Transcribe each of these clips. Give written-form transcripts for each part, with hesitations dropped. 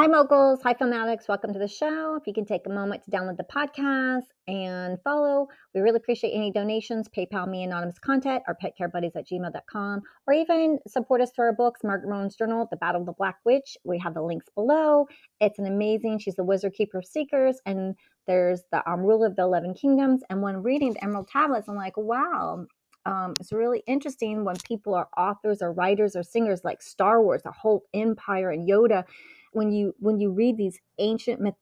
Hi, moguls. Hi, film addicts. Welcome to the show. If you can take a moment to download the podcast and follow, we really appreciate any donations. PayPal me anonymous content or petcarebuddies@gmail.com, or even support us through our books, Margaret Rowan's Journal, The Battle of the Black Witch. We have the links below. It's an amazing, she's the wizard keeper of seekers, and there's the Rule of the 11 Kingdoms. And when reading the Emerald Tablets, I'm like, wow. It's really interesting when people are authors or writers or singers like Star Wars, the whole empire, and Yoda. When you read these ancient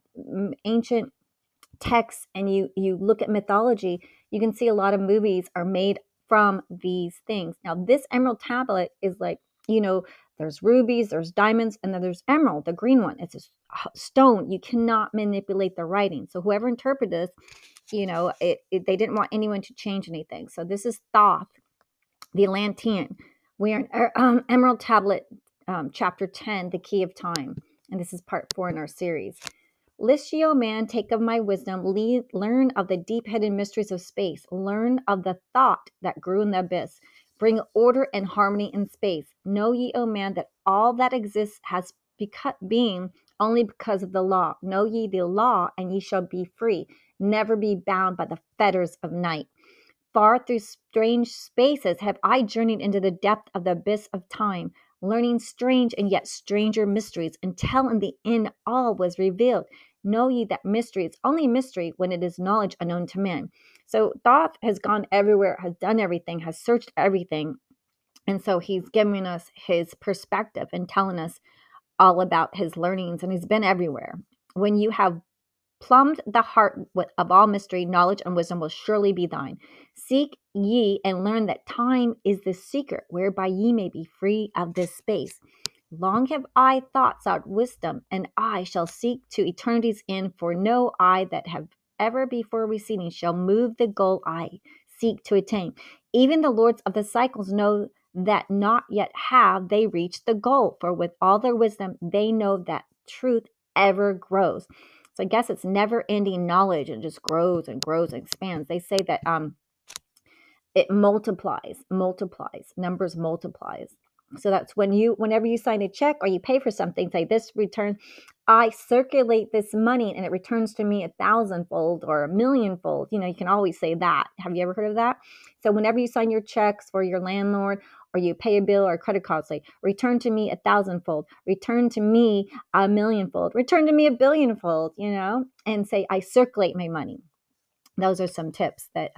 texts and you look at mythology, you can see a lot of movies are made from these things. Now, this Emerald Tablet is like, there's rubies, there's diamonds, and then there's emerald, the green one. It's a stone. You cannot manipulate the writing. So whoever interpreted this, they didn't want anyone to change anything. So this is Thoth, the Atlantean. We are in Emerald Tablet, chapter 10, the Key of Time. And this is part 4 in our series. List ye, O man, take of my wisdom, learn of the deep hidden mysteries of space, learn of the thought that grew in the abyss, bring order and harmony in space. Know ye, O man, that all that exists has being only because of the law. Know ye the law, and ye shall be free, never be bound by the fetters of night. Far through strange spaces have I journeyed into the depth of the abyss of time, learning strange and yet stranger mysteries, until in the end all was revealed. Know ye that mystery is only mystery when it is knowledge unknown to men. So Thoth has gone everywhere, has done everything, has searched everything. And so he's giving us his perspective and telling us all about his learnings, and he's been everywhere. When you have plumbed the heart of all mystery, knowledge and wisdom will surely be thine. Seek ye and learn that time is the secret whereby ye may be free of this space. Long have I sought wisdom, and I shall seek to eternity's end, for no eye that have ever before receding shall move the goal I seek to attain. Even the lords of the cycles know that not yet have they reached the goal, for with all their wisdom they know that truth ever grows. So I guess it's never-ending knowledge, and just grows and grows and expands. They say that it multiplies, numbers multiplies. So that's whenever you sign a check or you pay for something, say this return, I circulate this money and it returns to me 1,000-fold or 1,000,000-fold. You can always say that. Have you ever heard of that? So whenever you sign your checks for your landlord, or you pay a bill or a credit card, say, return to me 1,000-fold, return to me 1,000,000-fold, return to me 1,000,000,000-fold, and say, I circulate my money. Those are some tips that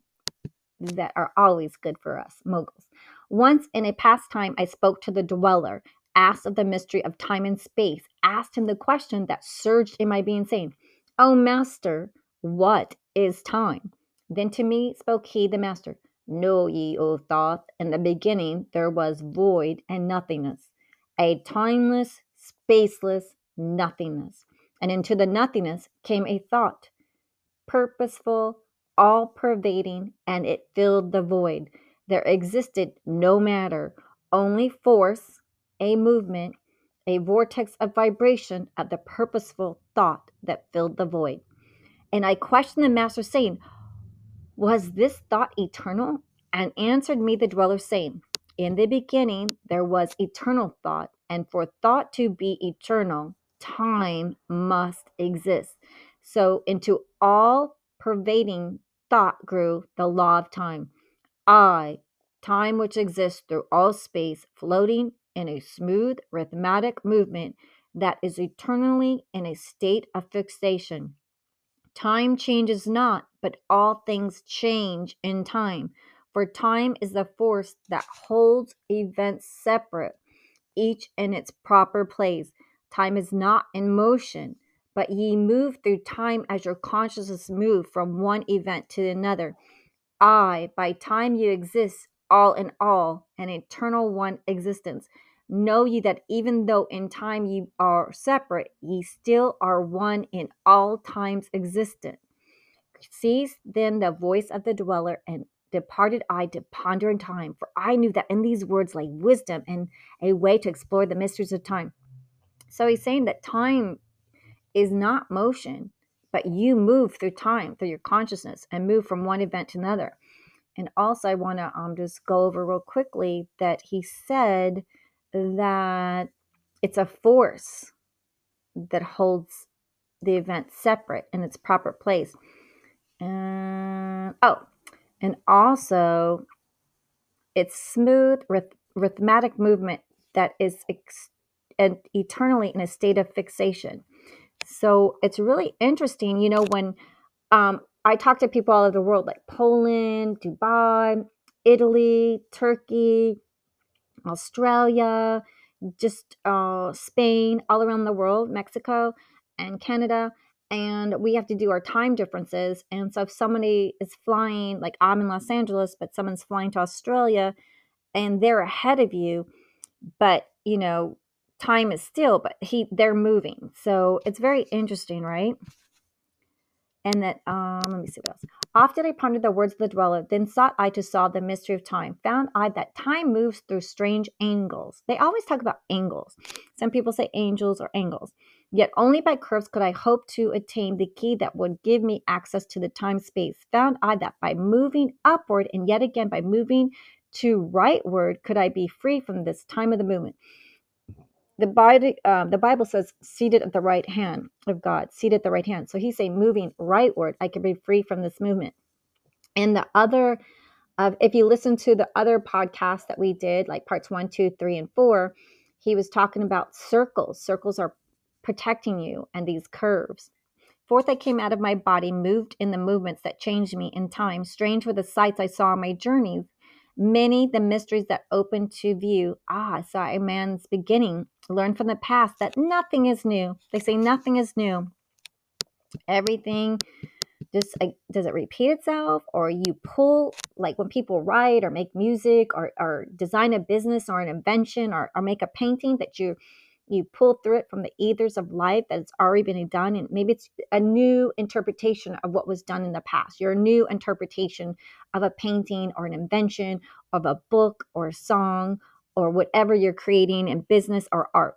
are always good for us, moguls. Once in a past time, I spoke to the dweller, asked of the mystery of time and space, asked him the question that surged in my being, saying, O master, what is time? Then to me spoke he, the master, Know ye, O Thoth, in the beginning there was void and nothingness, a timeless, spaceless nothingness. And into the nothingness came a thought, purposeful, all pervading, and it filled the void. There existed no matter, only force, a movement, a vortex of vibration of the purposeful thought that filled the void. And I questioned the master, saying, Was this thought eternal? And answered me the dweller, saying, In the beginning there was eternal thought, and for thought to be eternal, time must exist. So into all pervading thought grew the law of time. Time which exists through all space, floating in a smooth rhythmic movement that is eternally in a state of fixation. Time changes not, but all things change in time. For time is the force that holds events separate, each in its proper place. Time is not in motion, but ye move through time as your consciousness move from one event to another. By time you exist, all in all, an eternal one existence. Know ye that even though in time ye are separate, ye still are one in all times existent. Ceased then the voice of the dweller, and departed I to ponder in time, for I knew that in these words lay wisdom and a way to explore the mysteries of time. So he's saying that time is not motion, but you move through time, through your consciousness, and move from one event to another. And also I want to just go over real quickly that he said that it's a force that holds the event separate in its proper place. And and also it's smooth, rhythmic movement that is and eternally in a state of fixation. So it's really interesting, when I talk to people all over the world, like Poland, Dubai, Italy, Turkey, Australia, just Spain, all around the world, Mexico and Canada. And we have to do our time differences. And so if somebody is flying, like I'm in Los Angeles, but someone's flying to Australia and they're ahead of you, but time is still, but they're moving. So it's very interesting, right? And that, let me see what else. Often I pondered the words of the dweller, then sought I to solve the mystery of time. Found I that time moves through strange angles. They always talk about angles. Some people say angels or angles. Yet only by curves could I hope to attain the key that would give me access to the time space. Found I that by moving upward and yet again by moving to rightward could I be free from this time of the movement. The Bible says seated at the right hand of God, seated at the right hand. So he's saying moving rightward, I can be free from this movement. And the other, if you listen to the other podcasts that we did, like parts 1, 2, 3, and 4, he was talking about circles. Circles are protecting you, and these curves. Forth I came out of my body, moved in the movements that changed me in time. Strange were the sights I saw on my journeys. Many the mysteries that opened to view. I saw a man's beginning. Learned from the past that nothing is new. They say nothing is new. Everything just does it repeat itself, or you pull, like when people write or make music or design a business or an invention or make a painting, that you pull through it from the ethers of life that it's already been done, and maybe it's a new interpretation of what was done in the past. Your new interpretation of a painting or an invention, of a book or a song, or whatever you're creating in business or art.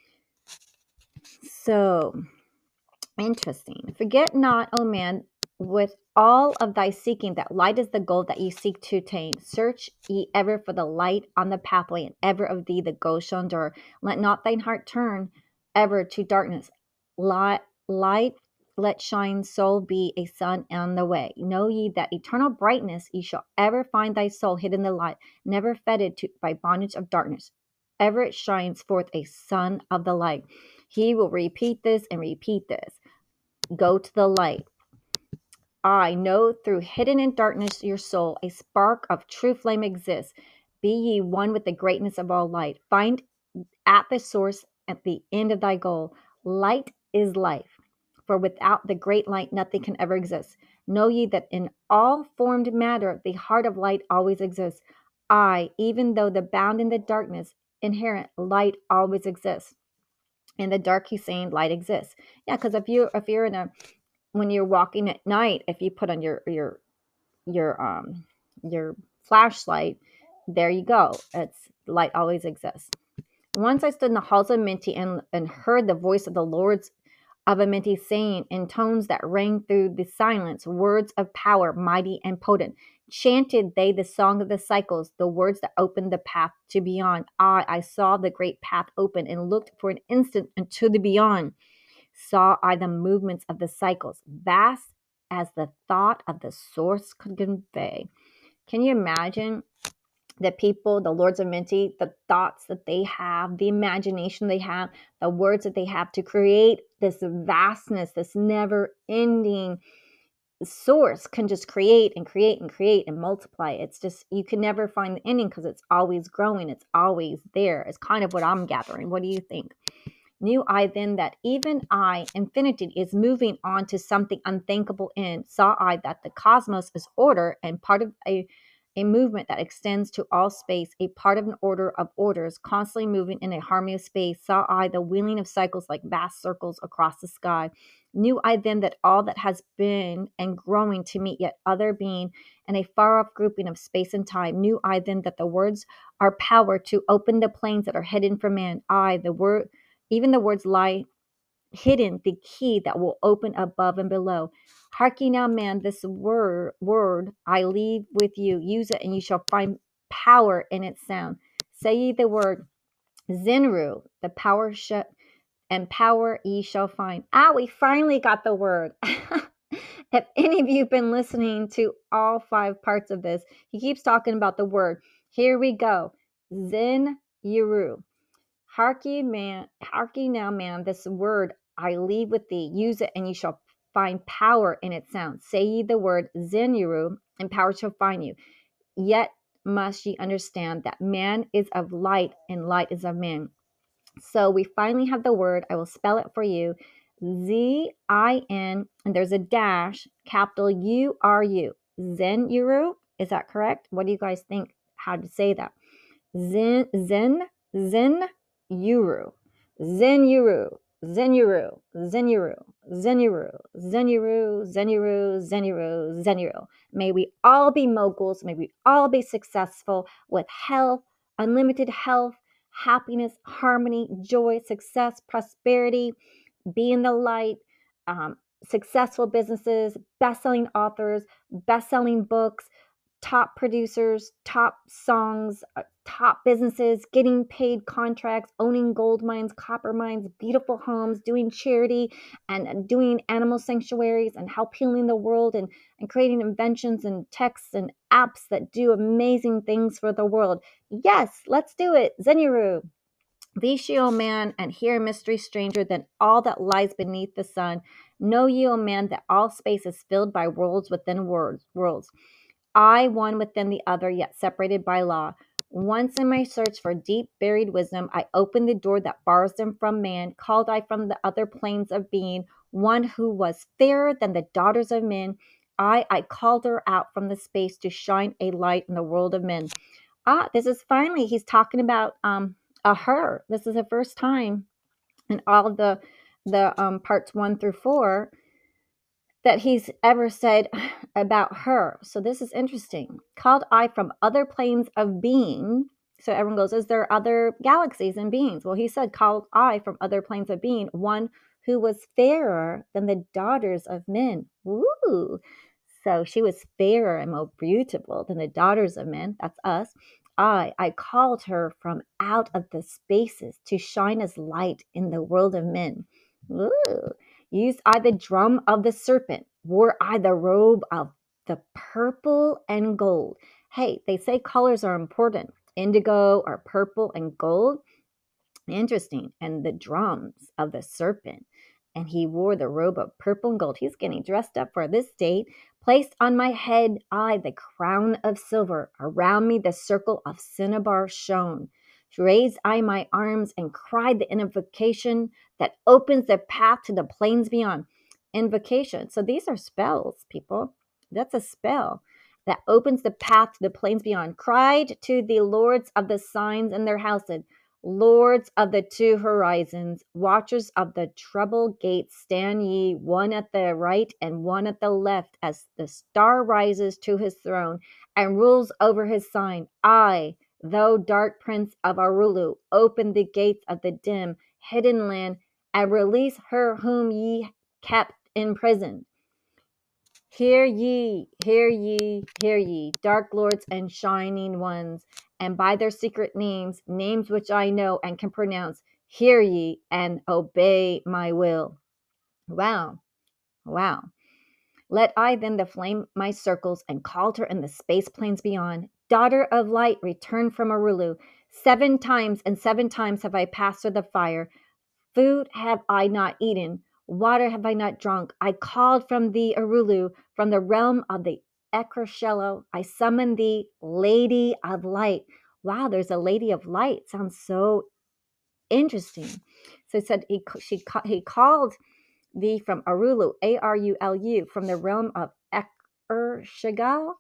So interesting. Forget not, O man, with all of thy seeking, that light is the goal that you seek to attain. Search ye ever for the light on the pathway, and ever of thee the goal shall endure. Let not thine heart turn ever to darkness. Light, let shine, soul be a sun on the way. Know ye that eternal brightness ye shall ever find thy soul hid in the light, never fettered by bondage of darkness. Ever it shines forth a sun of the light. He will repeat this and repeat this. Go to the light. I know through hidden in darkness your soul, a spark of true flame exists. Be ye one with the greatness of all light. Find at the source, at the end of thy goal. Light is life. For without the great light, nothing can ever exist. Know ye that in all formed matter, the heart of light always exists. Even though the bound in the darkness, inherent light always exists. In the dark, he's saying light exists. Yeah, because if you're in a when you're walking at night, if you put on your flashlight, there you go. It's light always exists. Once I stood in the halls of Minty and heard the voice of the Lords of Amenti saying in tones that rang through the silence, words of power, mighty and potent. Chanted they the song of the cycles, the words that opened the path to beyond. I saw the great path open and looked for an instant into the beyond. Saw I the movements of the cycles, vast as the thought of the source could convey. Can you imagine the people, the Lords of Minty, the thoughts that they have, the imagination they have, the words that they have to create this vastness, this never ending source can just create and create and create and multiply. It's just, you can never find the ending because it's always growing. It's always there. It's kind of what I'm gathering. What do you think? Knew I then that even I, infinity, is moving on to something unthinkable in. Saw I that the cosmos is order and part of a movement that extends to all space, a part of an order of orders, constantly moving in a harmony of space. Saw I the wheeling of cycles like vast circles across the sky. Knew I then that all that has been and growing to meet yet other being and a far-off grouping of space and time. Knew I then that the words are power to open the planes that are hidden from man. Even the words lie hidden, the key that will open above and below. Hark ye now, man, this word I leave with you. Use it, and you shall find power in its sound. Say ye the word Zenru, the power and power ye shall find. Ah, we finally got the word. If any of you have been listening to all 5 parts of this, he keeps talking about the word. Here we go. Zen Yuru. Hark ye now, man, this word I leave with thee. Use it, and ye shall find power in its sound. Say ye the word Zen Yuru, and power shall find you. Yet must ye understand that man is of light, and light is of man. So we finally have the word. I will spell it for you. Zin, and there's a dash, capital U-R-U. Zen Yuru. Is that correct? What do you guys think? How to say that? Zen Yuru. Zen Yuru. Zen Yuru. Zen Yuru. Zen Yuru. Zen Yuru. Zen Yuru. Zen Yuru. Zen Yuru. May we all be moguls. May we all be successful with health, unlimited health, happiness, harmony, joy, success, prosperity, be in the light, successful businesses, best-selling authors, best-selling books, top producers, top songs, top businesses, getting paid contracts, owning gold mines, copper mines, beautiful homes, doing charity and doing animal sanctuaries and help healing the world and creating inventions and texts and apps that do amazing things for the world. Yes, let's do it. Zenuru. These ye, O man, and hear a mystery stranger than all that lies beneath the sun. Know ye, O man, that all space is filled by worlds within worlds. I one within the other, yet separated by law. Once in my search for deep buried wisdom, I opened the door that bars them from man, called I from the other planes of being, one who was fairer than the daughters of men. I called her out from the space to shine a light in the world of men. This is finally, he's talking about a her. This is the first time in all of the parts 1 through 4 that he's ever said about her. So this is interesting. Called I from other planes of being. So everyone goes, is there other galaxies and beings? Well, he said, called I from other planes of being, one who was fairer than the daughters of men. Woo! So she was fairer and more beautiful than the daughters of men. That's us. I called her from out of the spaces to shine as light in the world of men. Woo! Used I the drum of the serpent, wore I the robe of the purple and gold. Hey, they say colors are important. Indigo or purple and gold. Interesting. And the drums of the serpent. And he wore the robe of purple and gold. He's getting dressed up for this date. Placed on my head, I the crown of silver. Around me the circle of cinnabar shone. Raised I my arms and cried the invocation that opens the path to the plains beyond. Invocation. So these are spells, people. That's a spell that opens the path to the plains beyond. Cried to the lords of the signs in their houses. Lords of the 2 horizons, watchers of the trouble gates, stand ye, one at the right and one at the left, as the star rises to his throne and rules over his sign. I, thou dark prince of Arulu, open the gates of the dim, hidden land and release her whom ye kept in prison. Hear ye, hear ye, hear ye, dark lords and shining ones, and by their secret names, names which I know and can pronounce, hear ye and obey my will. Wow, wow. Let I then the flame my circles and called her in the space plains beyond. Daughter of light, return from Arulu. 7 times and 7 times have I passed through the fire. Food have I not eaten, water have I not drunk. I called from thee, Arulu, from the realm of the Ekrashello. I summoned thee, Lady of Light. Wow, there's a Lady of Light. Sounds so interesting. So he said he called thee from Arulu, Arulu, from the realm of Ekershegal,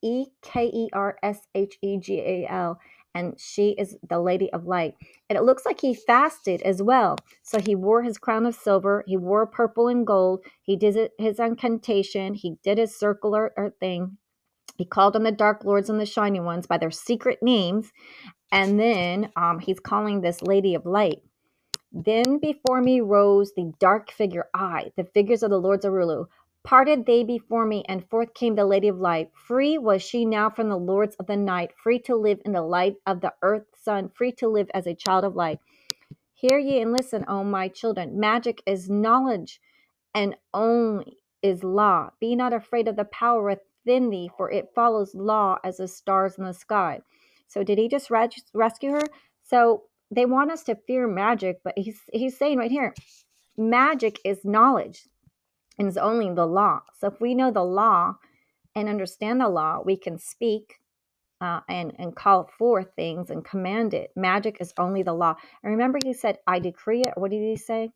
Ekershegal, and she is the Lady of Light. And it looks like he fasted as well. So he wore his crown of silver, he wore purple and gold, he did his incantation, he did his circular thing. He called on the dark lords and the shining ones by their secret names, and then he's calling this Lady of Light. Then before me rose the dark figure, the figures of the lords of Arulu. Parted they before me, and forth came the Lady of Light. Free was she now from the lords of the night, free to live in the light of the earth sun, free to live as a child of light. Hear ye and listen, O my children. Magic is knowledge, and only is law. Be not afraid of the power within thee, for it follows law as the stars in the sky. So did he just rescue her? So they want us to fear magic, but he's saying right here, magic is knowledge and is only the law. So if we know the law and understand the law, we can speak and call forth things and command it. Magic is only the law. And remember, he said, "I decree it." What did he say?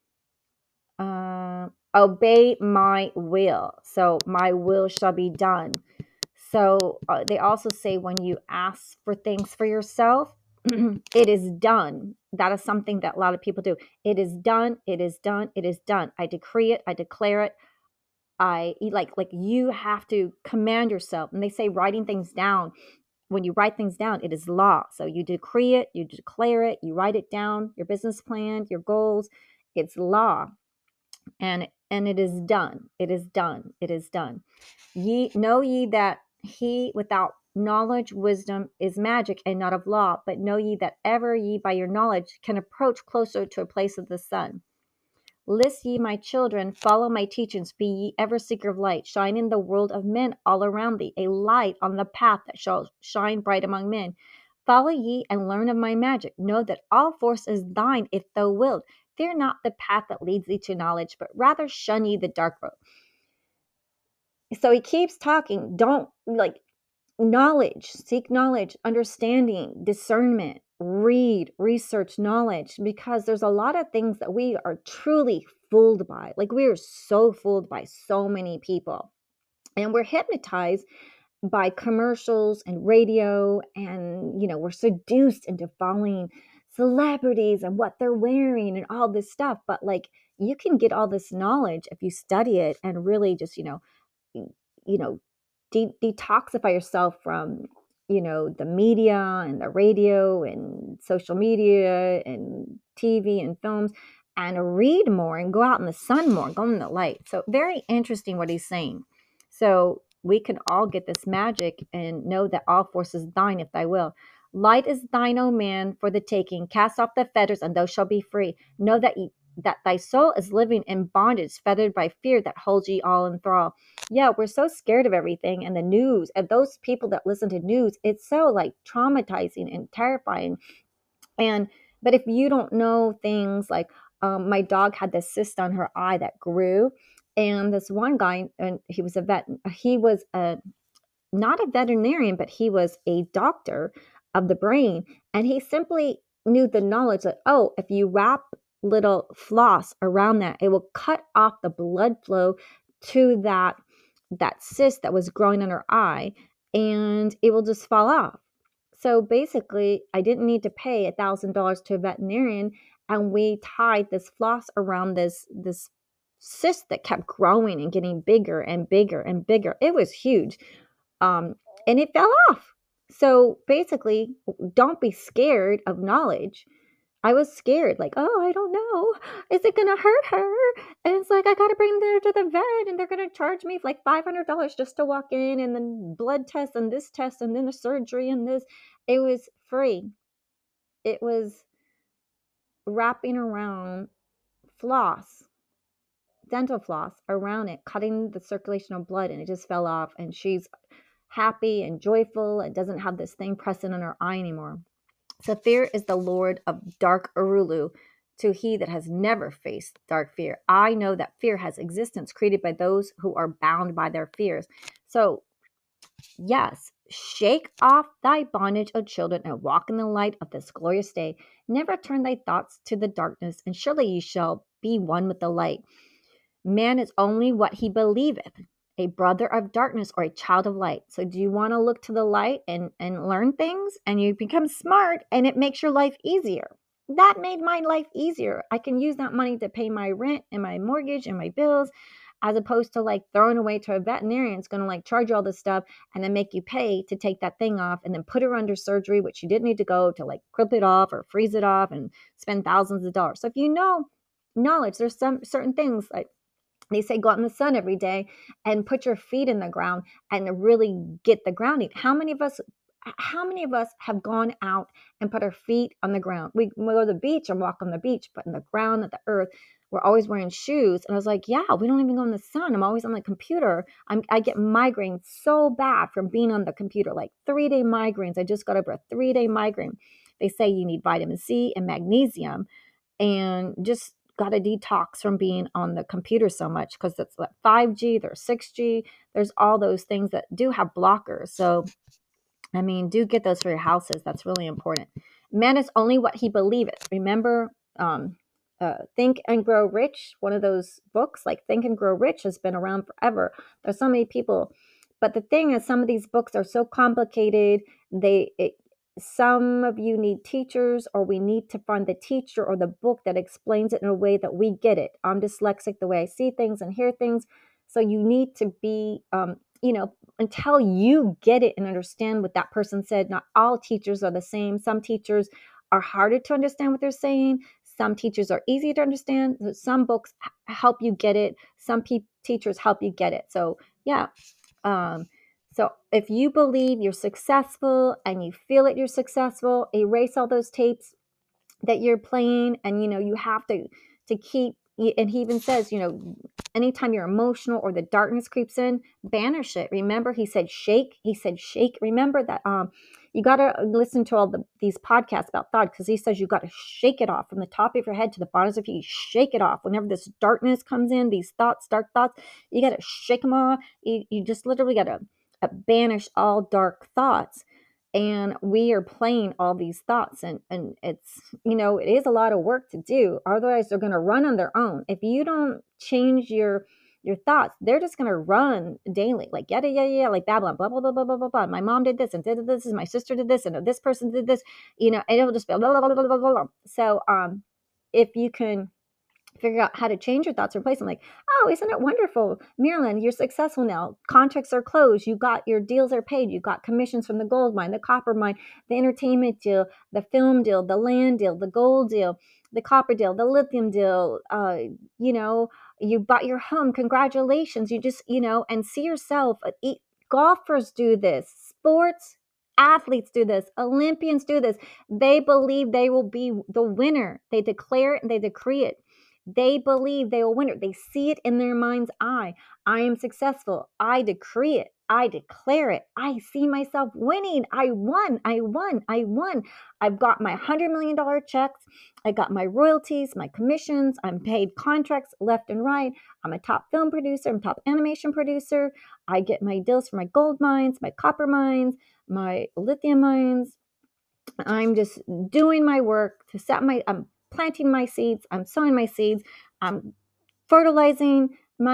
Obey my will. So my will shall be done. So they also say when you ask for things for yourself, it is done. That is something that a lot of people do. It is done. It is done. It is done. I decree it. I declare it. I like you have to command yourself. And they say writing things down. When you write things down, it is law. So you decree it, you declare it, you write it down, your business plan, your goals. It's law. And it is done. It is done. It is done. Ye know ye that he without knowledge, wisdom is magic and not of law, but know ye that ever ye by your knowledge can approach closer to a place of the sun. List ye, my children, follow my teachings, be ye ever seeker of light, shine in the world of men all around thee, a light on the path that shall shine bright among men. Follow ye and learn of my magic. Know that all force is thine if thou wilt. Fear not the path that leads thee to knowledge, but rather shun ye the dark road. So he keeps talking. Don't knowledge, seek knowledge, understanding, discernment, read, research knowledge, because there's a lot of things that we are truly fooled by. Like we are so fooled by so many people. And we're hypnotized by commercials and radio, and we're seduced into following celebrities and what they're wearing and all this stuff. But like you can get all this knowledge if you study it and really just you know detoxify yourself from the media and the radio and social media and TV and films, and read more and go out in the sun more, go in the light. So very interesting what he's saying. So we can all get this magic and know that all force is thine if thy will. Light is thine, O man, for the taking. Cast off the fetters, and thou shalt be free. Know that thy soul is living in bondage, fettered by fear that holds ye all in thrall. Yeah, we're so scared of everything, and the news, and those people that listen to news, it's so like traumatizing and terrifying. And but if you don't know things like, my dog had this cyst on her eye that grew, and this one guy, and he was not a veterinarian, but he was a doctor of the brain. And he simply knew the knowledge that, oh, if you wrap little floss around that, it will cut off the blood flow to that cyst that was growing in her eye, and it will just fall off. So basically, I didn't need to pay $1,000 to a veterinarian, and we tied this floss around this cyst that kept growing and getting bigger and bigger and bigger. It was huge, and it fell off. So basically, don't be scared of knowledge. I was scared, like, oh, I don't know. Is it gonna hurt her? And it's like I gotta bring her to the vet, and they're gonna charge me like $500 just to walk in, and then blood test and this test and then the surgery and this. It was free. It was wrapping around floss, dental floss around it, cutting the circulation of blood, and it just fell off. And she's happy and joyful and doesn't have this thing pressing on her eye anymore. So fear is the lord of dark Arulu to he that has never faced dark fear. I know that fear has existence created by those who are bound by their fears. So yes, shake off thy bondage, O children, and walk in the light of this glorious day. Never turn thy thoughts to the darkness, and surely ye shall be one with the light. Man is only what he believeth, a brother of darkness or a child of light. So do you want to look to the light and learn things, and you become smart, and it makes your life easier? That made my life easier. I can use that money to pay my rent and my mortgage and my bills, as opposed to like throwing away to a veterinarian. It's going to like charge you all this stuff and then make you pay to take that thing off and then put her under surgery, which you didn't need to go to, like clip it off or freeze it off and spend thousands of dollars. So if you know knowledge, there's some certain things like they say go out in the sun every day and put your feet in the ground and really get the grounding. How many of us How many of us have gone out and put our feet on the ground? We go to the beach and walk on the beach, but in the ground, at the earth, we're always wearing shoes. And I was like, yeah, we don't even go in the sun. I'm always on the computer. I get migraines so bad from being on the computer, like 3-day migraines. I just got over a 3-day migraine. They say you need vitamin C and magnesium, and just got to detox from being on the computer so much, because it's like 5G, there's 6G, there's all those things that do have blockers. So I mean, do get those for your houses. That's really important. Man is only what he believeth. Remember, Think and Grow Rich, one of those books, like Think and Grow Rich, has been around forever. There's so many people. But the thing is, some of these books are so complicated. Some of you need teachers, or we need to find the teacher or the book that explains it in a way that we get it. I'm dyslexic, the way I see things and hear things. So you need to be, until you get it and understand what that person said. Not all teachers are the same. Some teachers are harder to understand what they're saying. Some teachers are easy to understand. Some books help you get it. Some teachers help you get it. So yeah. So if you believe you're successful and you feel that you're successful, erase all those tapes that you're playing, and you have to keep. And he even says, anytime you're emotional or the darkness creeps in, banish it. Remember, he said shake. Remember that. You got to listen to all these podcasts about thought, because he says you got to shake it off from the top of your head to the bottom of your feet. Shake it off whenever this darkness comes in, these thoughts, dark thoughts. You got to shake them off. You just literally got to banish all dark thoughts. And we are playing all these thoughts, and it's, it is a lot of work to do. Otherwise they're going to run on their own. If you don't change your thoughts, they're just going to run daily, like yada yada yada, like Babylon, blah blah blah blah blah blah blah. My mom did this and did this, and my sister did this, and this person did this, and it'll just be blah blah blah blah blah blah. So if you can figure out how to change your thoughts, replace them. Like, oh, isn't it wonderful, Marilyn, you're successful now. Contracts are closed. You got your deals are paid. You got commissions from the gold mine, the copper mine, the entertainment deal, the film deal, the land deal, the gold deal, the copper deal, the lithium deal. You bought your home. Congratulations. You just, and see yourself. Golfers do this. Sports athletes do this. Olympians do this. They believe they will be the winner. They declare it and they decree it. They believe they will win it. They see it in their mind's eye. I am successful. I decree it. I declare it. I see myself winning. I won. I won. I won. I've got my $100 million checks. I got my royalties, my commissions. I'm paid contracts left and right. I'm a top film producer. I'm a top animation producer. I get my deals for my gold mines, my copper mines, my lithium mines. I'm just doing my work to I'm planting my seeds, I'm sowing my seeds, I'm fertilizing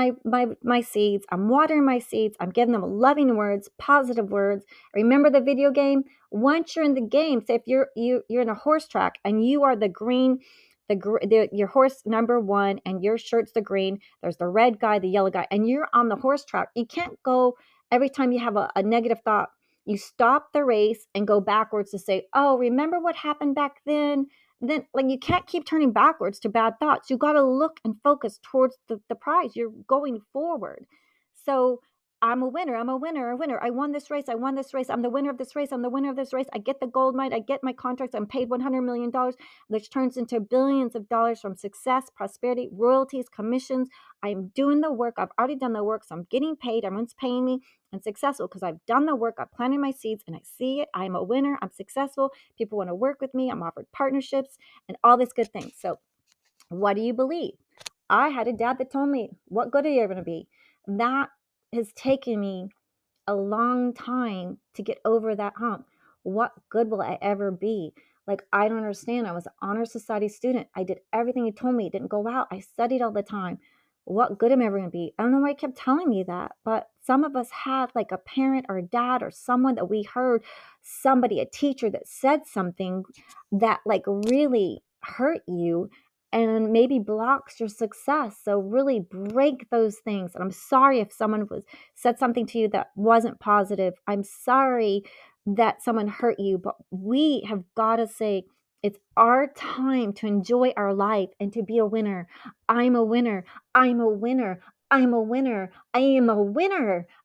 my seeds, I'm watering my seeds, I'm giving them loving words, positive words. Remember the video game? Once you're in the game, say if you're in a horse track and you are the green, your horse number 1 and your shirt's the green, there's the red guy, the yellow guy, and you're on the horse track. You can't go every time you have a negative thought. You stop the race and go backwards to say, oh, remember what happened back then? Then, like, you can't keep turning backwards to bad thoughts. You got to look and focus towards the prize. You're going forward. So I'm a winner. I'm a winner. A winner. I won this race. I won this race. I'm the winner of this race. I'm the winner of this race. I get the gold mine. I get my contracts. I'm paid $100 million, which turns into billions of dollars from success, prosperity, royalties, commissions. I'm doing the work. I've already done the work. So I'm getting paid. Everyone's paying me. I'm successful because I've done the work. I've planted my seeds and I see it. I'm a winner. I'm successful. People want to work with me. I'm offered partnerships and all this good things. So what do you believe? I had a dad that told me, what good are you going to be? That has taken me a long time to get over that hump. What good will I ever be? Like, I don't understand. I was an honor society student. I did everything he told me. Didn't go out. I studied all the time. What good am I ever going to be? I don't know why he kept telling me that, but some of us had like a parent or a dad or someone that we heard, somebody, a teacher that said something that like really hurt you and maybe blocks your success. So really break those things. And I'm sorry if someone said something to you that wasn't positive. I'm sorry that someone hurt you, but we have got to say it's our time to enjoy our life and to be a winner. I'm a winner. I'm a winner. I'm a winner. I am a winner.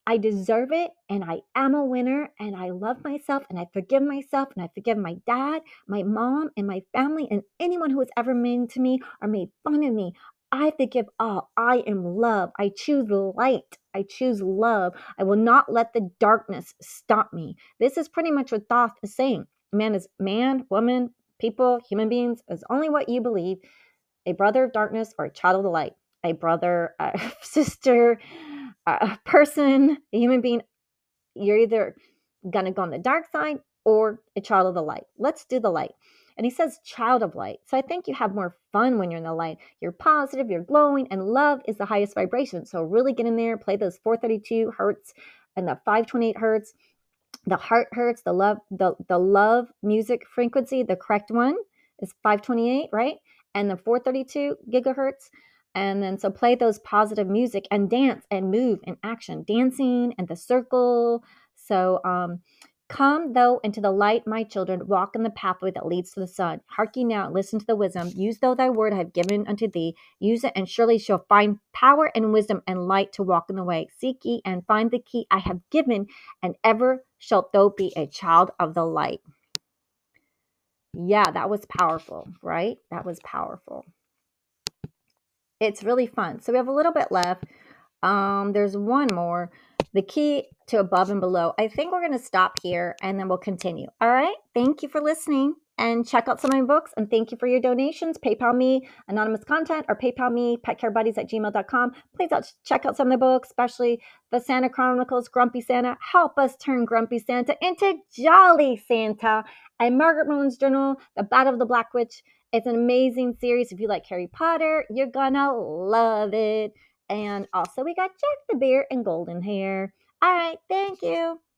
I deserve it, and I am a winner, and I love myself, and I forgive myself, and I forgive my dad, my mom, and my family, and anyone who has ever mean to me or made fun of me. I forgive all. I am love. I choose light. I choose love. I will not let the darkness stop me. This is pretty much what Thoth is saying. Man is man, woman, people, human beings is only what you believe. A brother of darkness or a child of the light. A brother, a sister, a person, a human being. You're either going to go on the dark side or a child of the light. Let's do the light. And he says, child of light. So I think you have more fun when you're in the light. You're positive, you're glowing, and love is the highest vibration. So really get in there, play those 432 hertz and the 528 hertz, the heart hertz, the love music frequency, the correct one is 528, right? And the 432 gigahertz. And then so play those positive music and dance and move in action, dancing and the circle. So come though into the light, my children, walk in the pathway that leads to the sun. Hark ye now, listen to the wisdom. Use though thy word I have given unto thee. Use it, and surely shall find power and wisdom and light to walk in the way. Seek ye and find the key I have given, and ever shalt thou be a child of the light. Yeah, that was powerful, right? That was powerful. It's really fun. So we have a little bit left. There's one more. The key to above and below. I think we're going to stop here and then we'll continue. All right. Thank you for listening, and check out some of my books, and thank you for your donations. PayPal me anonymous content, or PayPal me petcarebuddies@gmail.com. Please check out some of the books, especially the Santa Chronicles, Grumpy Santa. Help us turn Grumpy Santa into Jolly Santa. And Margaret Mullen's Journal, The Battle of the Black Witch. It's an amazing series. If you like Harry Potter, you're gonna love it. And also we got Jack the Bear and Golden Hair. All right, thank you.